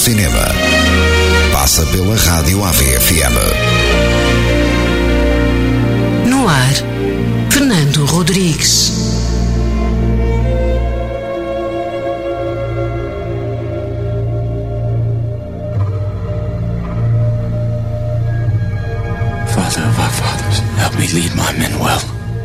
cinema. Passa pela Rádio AVFM. No ar, Fernando Rodrigues. Father of our fathers, help me lead my men well.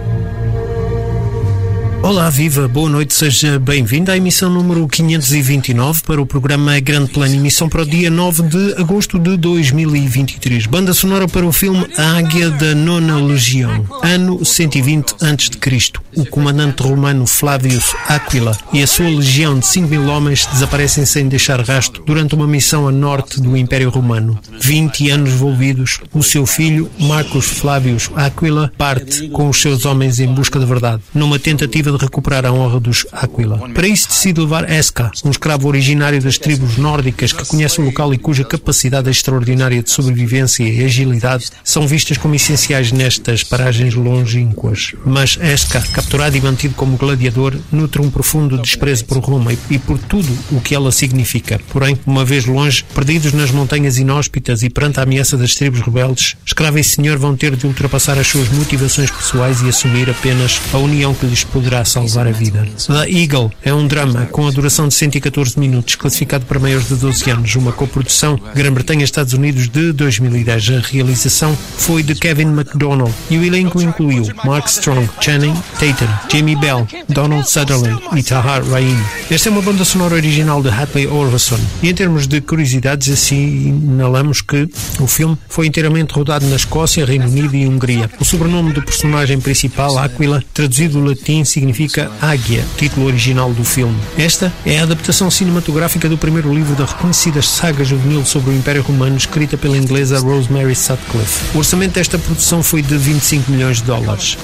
Olá, viva, boa noite, seja bem-vindo à emissão número 529 para o programa Grande Plano, emissão para o dia 9 de agosto de 2023. Banda sonora para o filme A Águia da Nona Legião, ano 120 a.C. O comandante romano Flavius Aquila e a sua legião de 5.000 homens desaparecem sem deixar rastro durante uma missão a norte do Império Romano. 20 anos envolvidos, o seu filho, Marcus Flavius Aquila, parte com os seus homens em busca da verdade, numa tentativa de recuperar a honra dos Aquila. Para isso decide levar Esca, um escravo originário das tribos nórdicas que conhece o local e cuja capacidade extraordinária de sobrevivência e agilidade são vistas como essenciais nestas paragens longínquas. Mas Esca, capturado e mantido como gladiador, nutre um profundo desprezo por Roma e por tudo o que ela significa. Porém, uma vez longe, perdidos nas montanhas inóspitas e perante a ameaça das tribos rebeldes, escravo e senhor vão ter de ultrapassar as suas motivações pessoais e assumir apenas a união que lhes poderá salvar a vida. The Eagle é um drama com a duração de 114 minutos, classificado para maiores de 12 anos, uma coprodução Grã-Bretanha-Estados Unidos de 2010. A realização foi de Kevin MacDonald e o elenco incluiu Mark Strong, Channing Tatum, Jamie Bell, Donald Sutherland e Tahar Rahim. Esta é uma banda sonora original de Hatley Orvason e em termos de curiosidades assinalamos que o filme foi inteiramente rodado na Escócia, Reino Unido e Hungria. O sobrenome do personagem principal, Aquila, traduzido do latim, significa Águia, título original do filme. Esta é a adaptação cinematográfica do primeiro livro da reconhecida saga juvenil sobre o Império Romano, escrita pela inglesa Rosemary Sutcliffe. O orçamento desta produção foi de 25 milhões de dólares.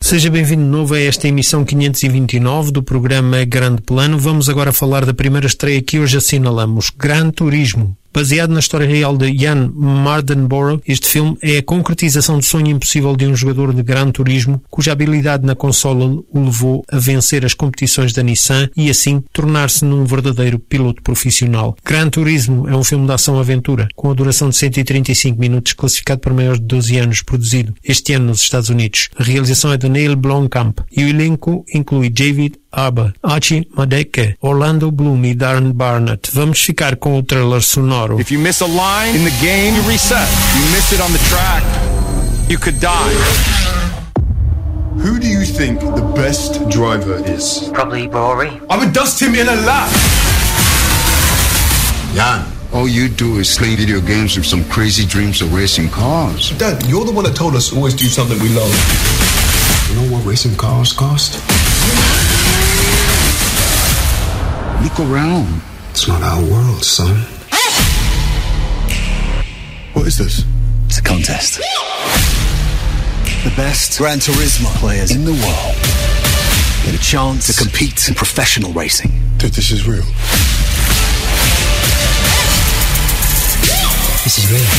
Seja bem-vindo de novo a esta emissão 529 do programa Grande Plano. Vamos agora falar da primeira estreia que hoje assinalamos, Gran Turismo. Baseado na história real de Jan Mardenborough, este filme é a concretização do sonho impossível de um jogador de Gran Turismo, cuja habilidade na consola o levou a vencer as competições da Nissan e assim tornar-se num verdadeiro piloto profissional. Gran Turismo é um filme de ação-aventura, com a duração de 135 minutos, classificado para maiores de 12 anos, produzido este ano nos Estados Unidos. A realização é de Neil Blomkamp e o elenco inclui David Harbour, Archie Madeke, Orlando Bloom e Darren Barnett. Vamos ficar com o trailer sonoro. If you miss a line in the game, you reset. You miss it on the track, you could die. Who do you think the best driver is? Probably Rory. I would dust him in a lap. Jan, all you do is play video games with some crazy dreams of racing cars. Dad, you're the one that told us to always do something we love. You know what racing cars cost? Look around. It's not our world, son. What is this? It's a contest. The best Gran Turismo players in the world get a chance to compete in professional racing. Dude, this is real. This is real.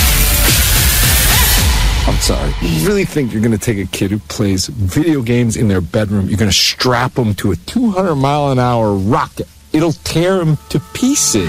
I'm sorry. You really think you're going to take a kid who plays video games in their bedroom, you're going to strap him to a 200-mile-an-hour rocket? It'll tear him to pieces.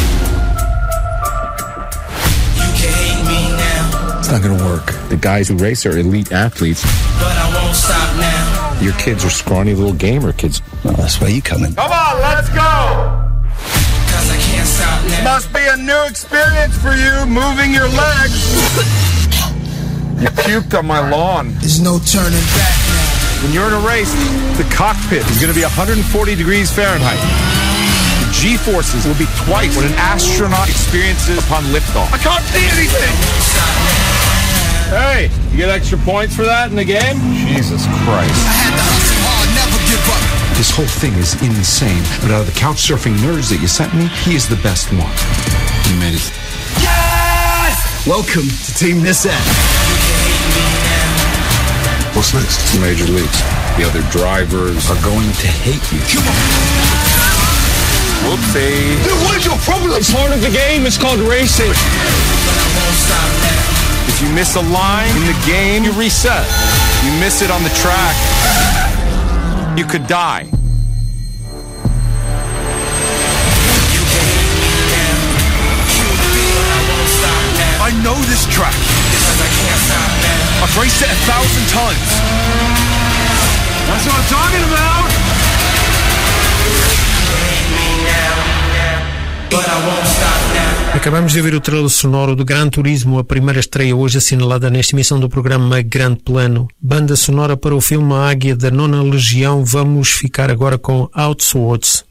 It's not gonna work. The guys who race are elite athletes. But I won't stop now. Your kids are scrawny little gamer kids. Well, that's where you come in. Come on, let's go! Cause I can't stop now. Must be a new experience for you, moving your legs. You puked on my lawn. There's no turning back now. When you're in a race, the cockpit is going to be 140 degrees Fahrenheit. The G-forces will be twice what an astronaut experiences upon liftoff. I can't see anything! Hey, you get extra points for that in the game? Jesus Christ. I had to hustle hard, never give up. This whole thing is insane, but out of the couch surfing nerds that you sent me, he is the best one. You made it. Yes! Welcome to Team Nissan. What's next? Major leagues. The other drivers are going to hate you. Whoopsie. Dude, what is your problem? It's part of the game. It's called racing. But I won't stop now. If you miss a line in the game, you reset. You miss it on the track, you could die. I know this track. I've raced it 1,000 times. That's what I'm talking about. But I won't stop now. Acabamos de ouvir o trailer sonoro do Gran Turismo, a primeira estreia hoje assinalada nesta emissão do programa Grande Plano. Banda sonora para o filme A Águia da Nona Legião. Vamos ficar agora com Outworlds.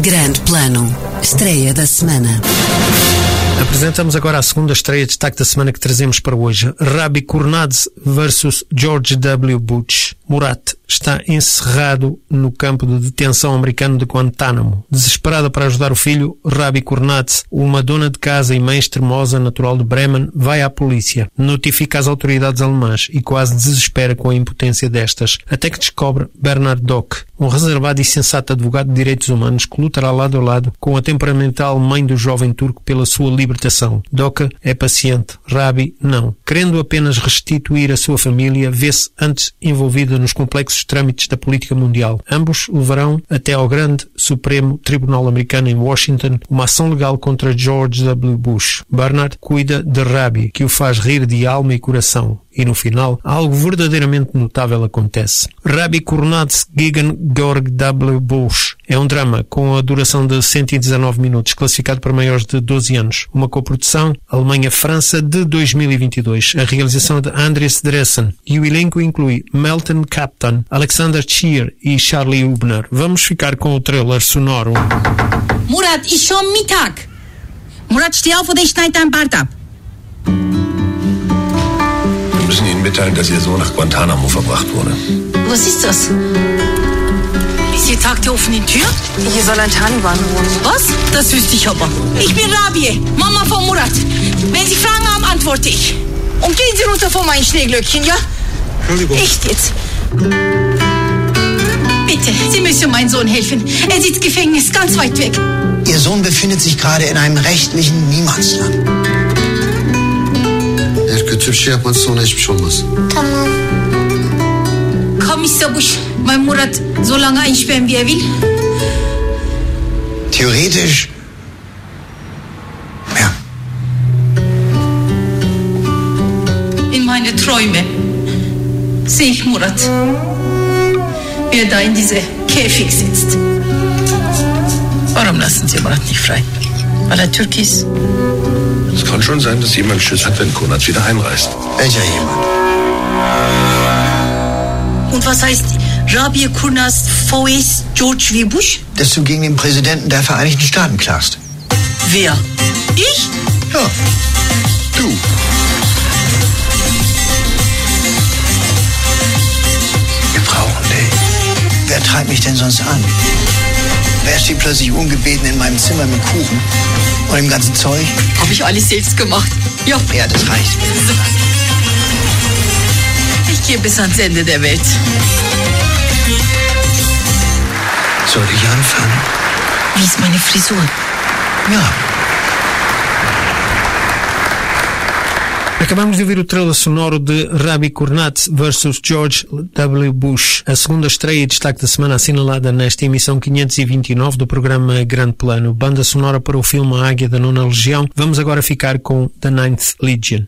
Grande Plano, estreia da semana. Apresentamos agora a segunda estreia de destaque da semana que trazemos para hoje. Rabi Kurnadze versus George W. Bush. Murat está encerrado no campo de detenção americano de Guantánamo. Desesperada para ajudar o filho, Rabi Kurnadze, uma dona de casa e mãe extremosa natural de Bremen, vai à polícia, notifica as autoridades alemãs e quase desespera com a impotência destas, até que descobre Bernard Dock, um reservado e sensato advogado de direitos humanos que lutará lado a lado com a temperamental mãe do jovem turco pela sua libertação. Dock é paciente, Rabi não. Querendo apenas restituir a sua família, vê-se antes envolvida nos complexos trâmites da política mundial. Ambos levarão até ao grande Supremo Tribunal Americano em Washington uma ação legal contra George W. Bush. Bernard cuida de Rabi, que o faz rir de alma e coração. E no final, algo verdadeiramente notável acontece. Rabi Kurnadze gegen George W. Bush é um drama com a duração de 119 minutos, classificado para maiores de 12 anos. Uma coprodução Alemanha-França de 2022. A realização de Andres Dressen. E o elenco inclui Melton Capton, Alexander Scheer e Charlie Hubner. Vamos ficar com o trailer sonoro. Murat, ist schon Mittag. Murat, steh auf oder ich schneide dein Bart ab. Wir müssen Ihnen mitteilen, dass Ihr Sohn nach Guantanamo verbracht wurde. Was ist das? Ist hier Tag der offenen Tür? Hier soll ein Taliban wohnen. Was? Das wüsste ich aber. Ich bin Rabie, Mama von Murat. Wenn Sie Fragen haben, antworte ich. Und gehen Sie runter von meinen Schneeglöckchen, ja? Entschuldigung. Echt jetzt? Bitte, Sie müssen meinem Sohn helfen. Er sitzt im Gefängnis, ganz weit weg. Ihr Sohn befindet sich gerade in einem rechtlichen Niemandsland. Eğer kötü bir şey yapmadıysa ona hiçbir şey olmaz. Tamam. Kommissar Bush, mein Murat so lange einsperren, wie er will? Theoretisch. Ja. In meine Träume sehe ich Murat, wie er da in diese Käfig sitzt. Warum lassen Sie Murat nicht frei? Weil er Türk ist? Es kann schon sein, dass jemand Schiss hat, wenn Kurnadze wieder einreist. Welcher jemand? Und was heißt Rabi Kurnadze vs. George W. Bush? Dass du gegen den Präsidenten der Vereinigten Staaten klagst. Wer? Ich? Ja. Du. Wir brauchen dich. Wer treibt mich denn sonst an? Wer steht plötzlich ungebeten in meinem Zimmer mit Kuchen und dem ganzen Zeug? Habe ich alles selbst gemacht. Ja. Ja, das reicht. Ich gehe bis ans Ende der Welt. Soll ich anfangen? Wie ist meine Frisur? Ja. Acabamos de ouvir o trailer sonoro de Rabi Kurnadze vs. George W. Bush, a segunda estreia e destaque da semana assinalada nesta emissão 529 do programa Grande Plano. Banda sonora para o filme A Águia da Nona Legião. Vamos agora ficar com The Ninth Legion.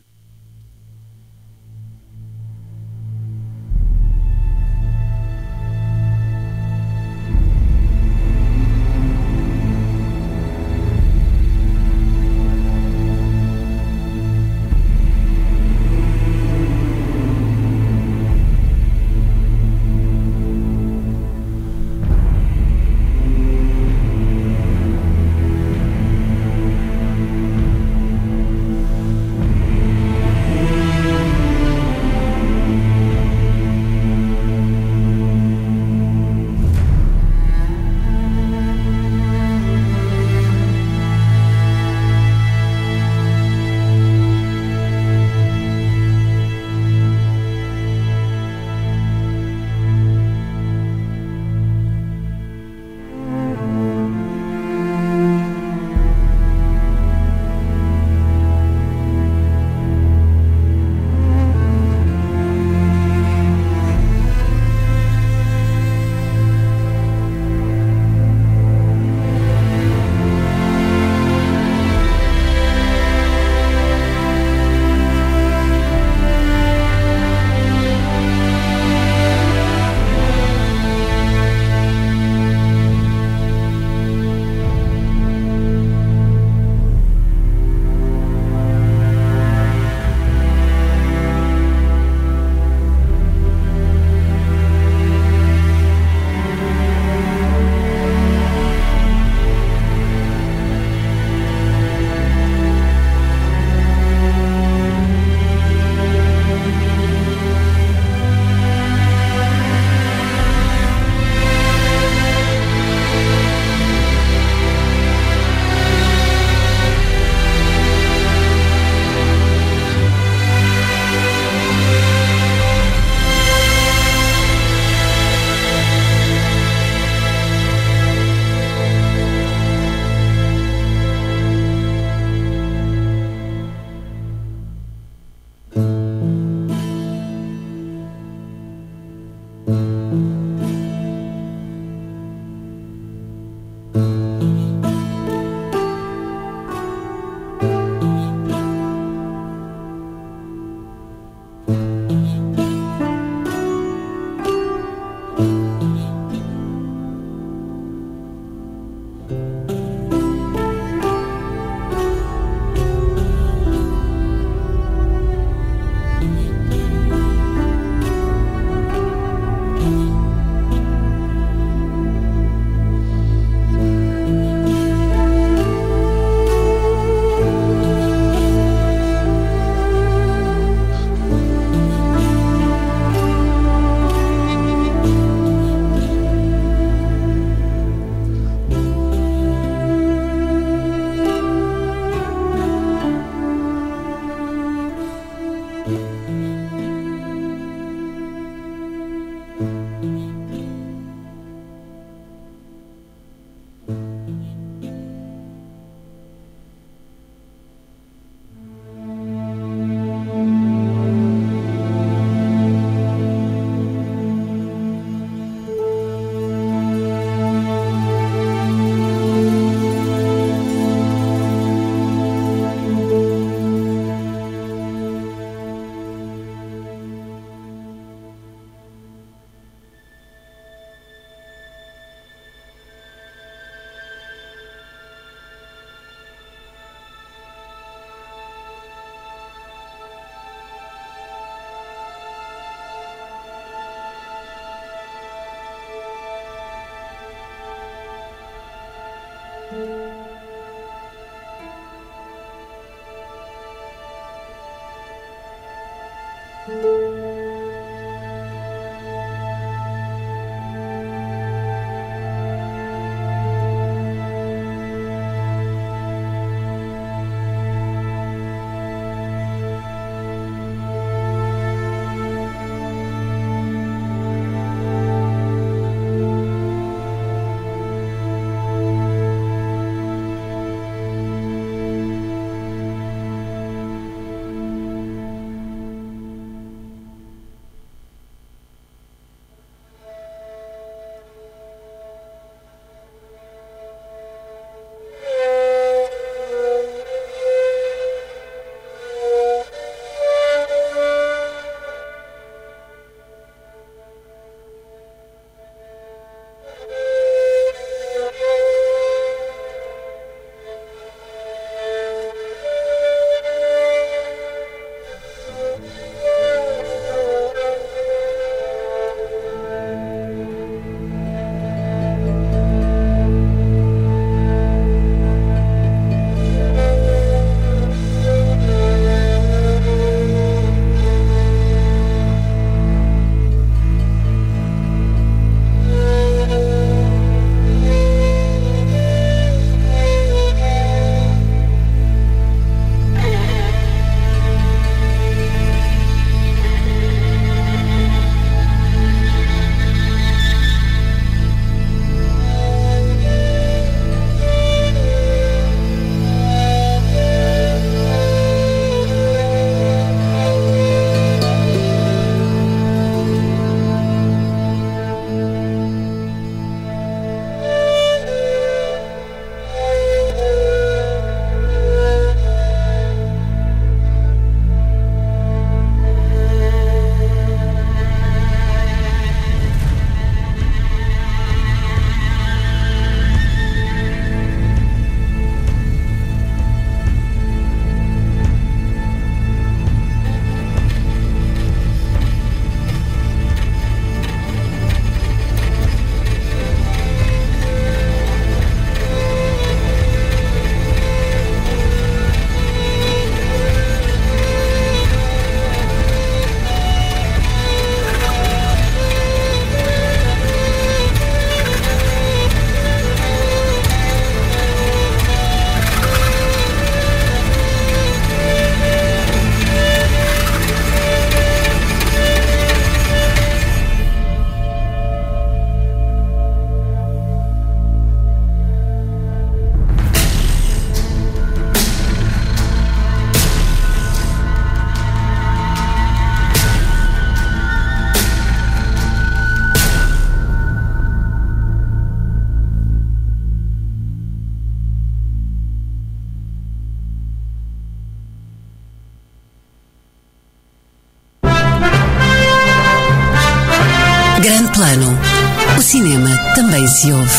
Grande Plano. O cinema também se ouve.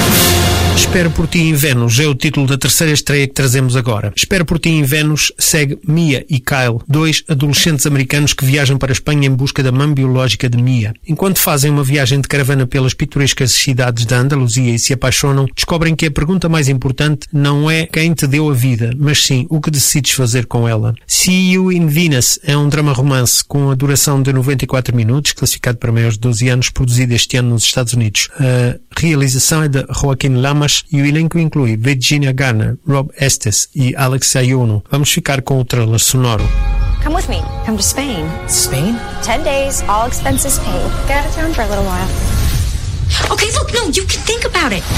Espero por Ti em Vênus é o título da terceira estreia que trazemos agora. Espero por Ti em Vênus segue Mia e Kyle, dois adolescentes americanos que viajam para a Espanha em busca da mãe biológica de Mia. Enquanto fazem uma viagem de caravana pelas pitorescas cidades da Andaluzia e se apaixonam, descobrem que a pergunta mais importante não é quem te deu a vida, mas sim o que decides fazer com ela. See You in Venus é um drama-romance com a duração de 94 minutos, classificado para maiores de 12 anos, produzido este ano nos Estados Unidos. A realização é de Joaquim Lamas e o elenco inclui Virginia Garner, Rob Estes e Alex Ayuno. Vamos ficar com o trailer sonoro. Come with me. Come to Spain. Spain? 10 days, all expenses paid. Get out of town for a little while. Okay, look, no, you can think about it.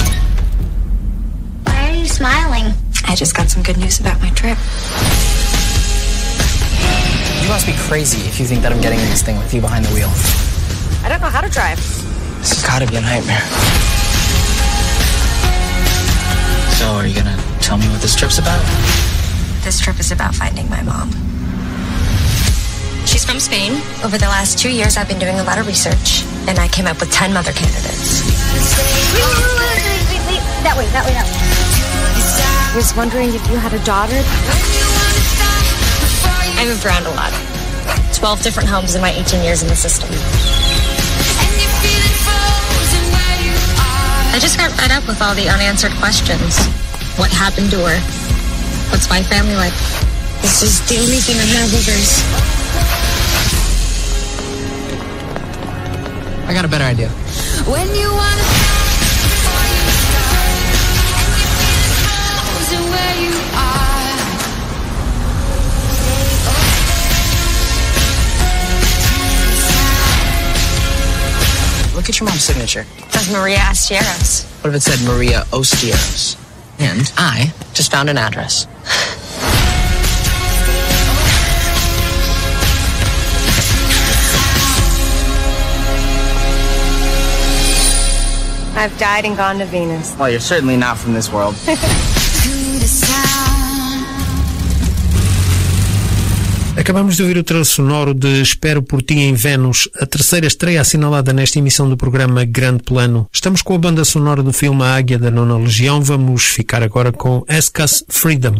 Why are you smiling? I just got some good news about my trip. You must be crazy if you think that I'm getting in this thing with you behind the wheel. I don't know how to drive. This has gotta be a nightmare. So, are you gonna tell me what this trip's about? This trip is about finding my mom. She's from Spain. Over the last 2 years, I've been doing a lot of research, and I came up with 10 mother candidates. Wait. That way. I was wondering if you had a daughter. I moved around a lot. 12 different homes in my 18 years in the system. I just got fed up with all the unanswered questions. What happened to her? What's my family like? This is the only thing I have of hers. I got a better idea. When you wanna before you start, and you feel it where you are. Look at your mom's signature. That's Maria Astieros. What if it said Maria Ostieros? And I just found an address. I've died and gone to Venus. Well, you're certainly not from this world. Acabamos de ouvir o trailer sonoro de Espero por Ti em Vênus, a terceira estreia assinalada nesta emissão do programa Grande Plano. Estamos com a banda sonora do filme A Águia da Nona Legião. Vamos ficar agora com Ask Us Freedom.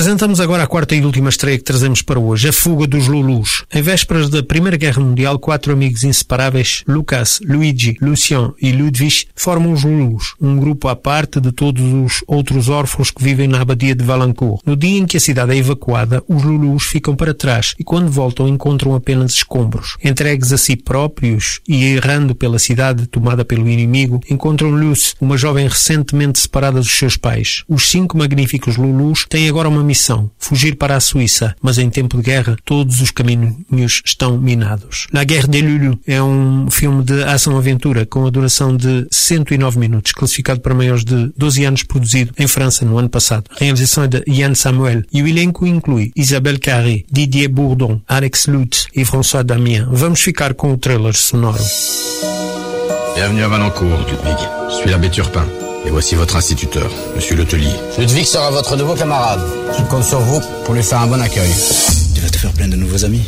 Apresentamos agora a quarta e última estreia que trazemos para hoje, A Fuga dos Lulus. Em vésperas da Primeira Guerra Mundial, 4 amigos inseparáveis, Lucas, Luigi, Lucien e Ludwig, formam os Lulus, um grupo à parte de todos os outros órfãos que vivem na abadia de Valancourt. No dia em que a cidade é evacuada, os Lulus ficam para trás e quando voltam encontram apenas escombros. Entregues a si próprios e errando pela cidade tomada pelo inimigo, encontram Luce, uma jovem recentemente separada dos seus pais. Os 5 magníficos Lulus têm agora uma missão, fugir para a Suíça, mas em tempo de guerra todos os caminhos estão minados. La Guerre des Lulus é um filme de ação-aventura com a duração de 109 minutos, classificado para maiores de 12 anos, produzido em França no ano passado. A realização é de Yann Samuel e o elenco inclui Isabelle Carré, Didier Bourdon, Alex Lutz e François Damien. Vamos ficar com o trailer sonoro. Bienvenue à Valancourt, Ludwig. Je suis l'abbé Turpin. Et voici votre instituteur, Monsieur Letelier. Ludwig sera votre nouveau camarade. Je compte sur vous pour lui faire un bon accueil. Tu vas te faire plein de nouveaux amis.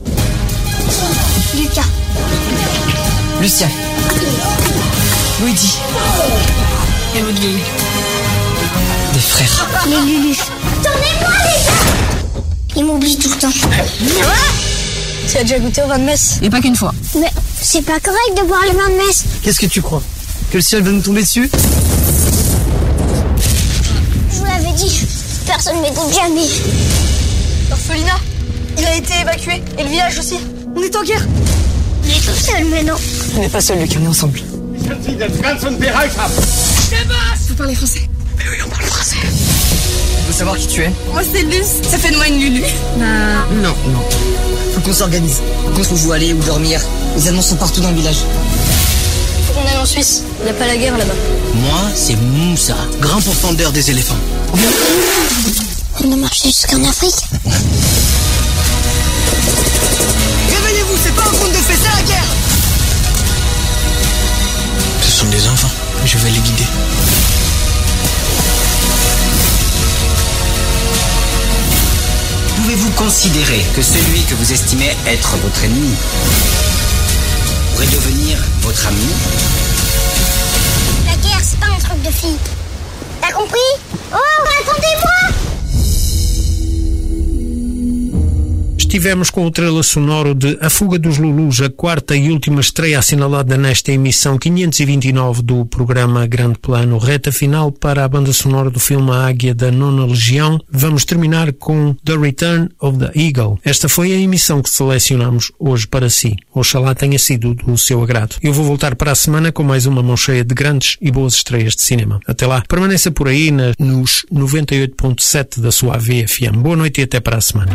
Lucas. Lucien. Luigi. Et Ludwig. Des frères. Les Lulus. Tournez-moi, les gars! Ils m'oublient tout le temps. Tu as déjà goûté au vin de messe? Et pas qu'une fois. Mais c'est pas correct de boire le vin de messe. Qu'est-ce que tu crois? Que le ciel va nous tomber dessus? Je vous l'avais dit, personne ne m'écoute jamais. L'orphelinat, il a été évacué. Et le village aussi. On est en guerre. On est tout seul maintenant. On n'est pas seuls, Luc, on est ensemble. Vous parlez français? Mais oui, on parle français. Tu veux savoir qui tu es? Moi c'est Luce. Ça fait de moi une Lulu. Non. Faut qu'on s'organise. Faut qu'on joue aller ou dormir. Les Allemands sont partout dans le village. Faut qu'on aille en Suisse. Il n'y a pas la guerre là-bas. Moi, c'est Moussa, grand pourfendeur des éléphants. On a marché jusqu'en Afrique. Réveillez-vous, c'est pas un conte de fées, c'est la guerre! Ce sont des enfants. Je vais les guider. Pouvez-vous considérer que celui que vous estimez être votre ennemi pourrait devenir votre ami? La guerre, c'est pas un truc de fille. T'as compris? Oh, attendez-moi! Estivemos com o trailer sonoro de A Fuga dos Lulus, a quarta e última estreia assinalada nesta emissão 529 do programa Grande Plano, reta final para a banda sonora do filme A Águia da Nona Legião. Vamos terminar com The Return of the Eagle. Esta foi a emissão que selecionamos hoje para si. Oxalá tenha sido do seu agrado. Eu vou voltar para a semana com mais uma mão cheia de grandes e boas estreias de cinema. Até lá, permaneça por aí nos 98.7 da sua AVFM. Boa noite e até para a semana.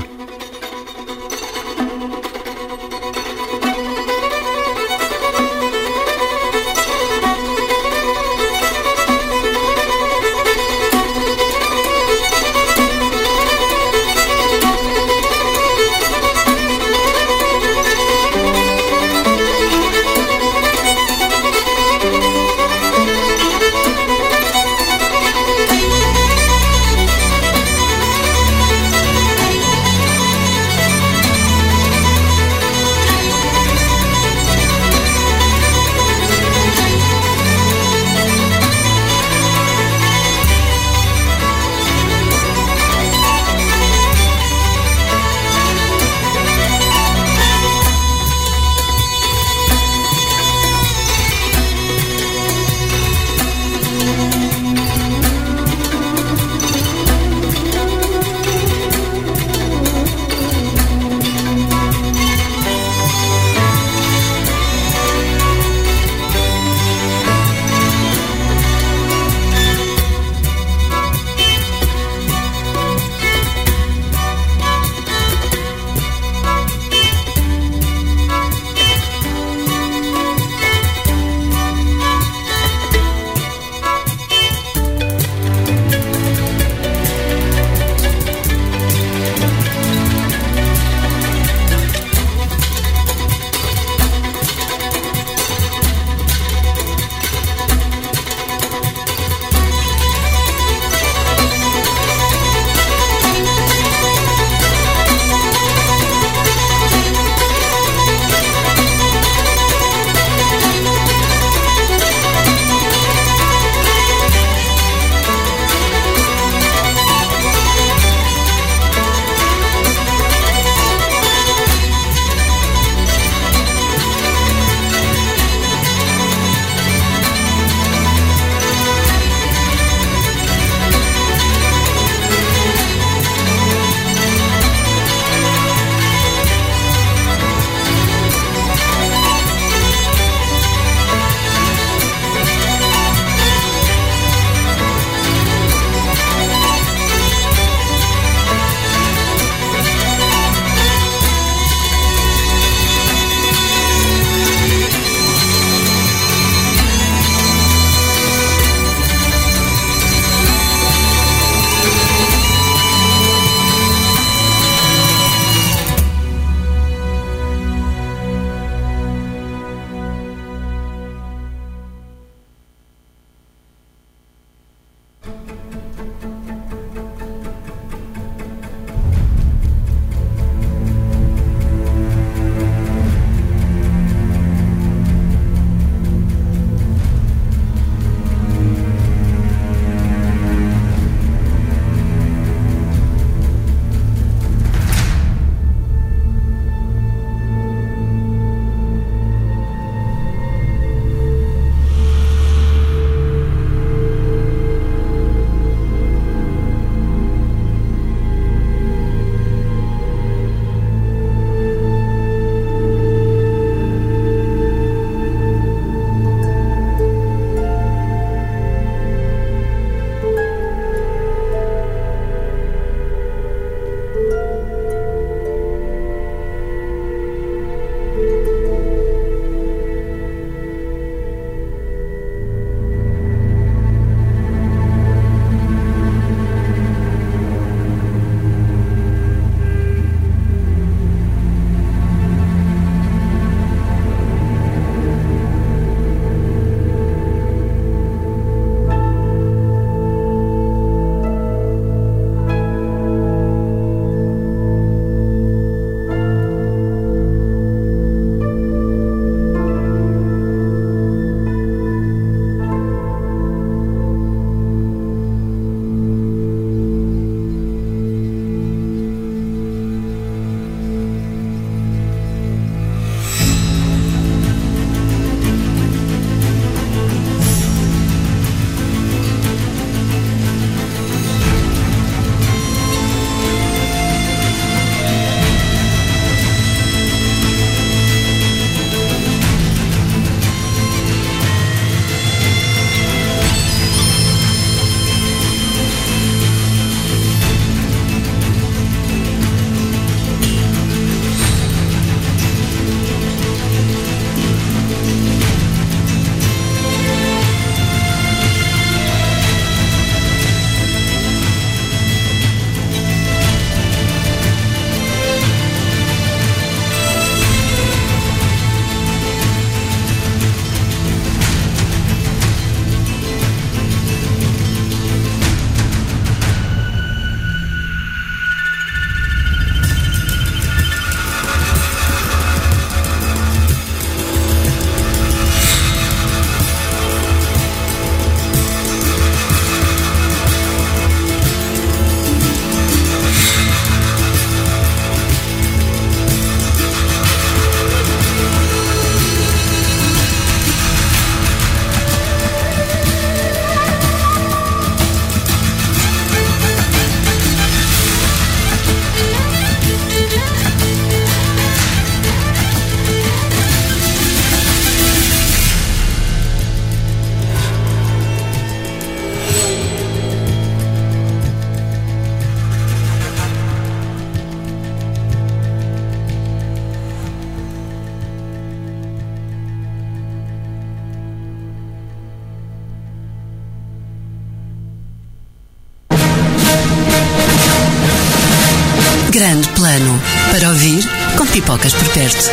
Grande Plano. Para ouvir, com pipocas por perto.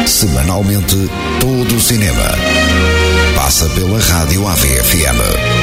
Semanalmente, todo o cinema passa pela Rádio AVFM.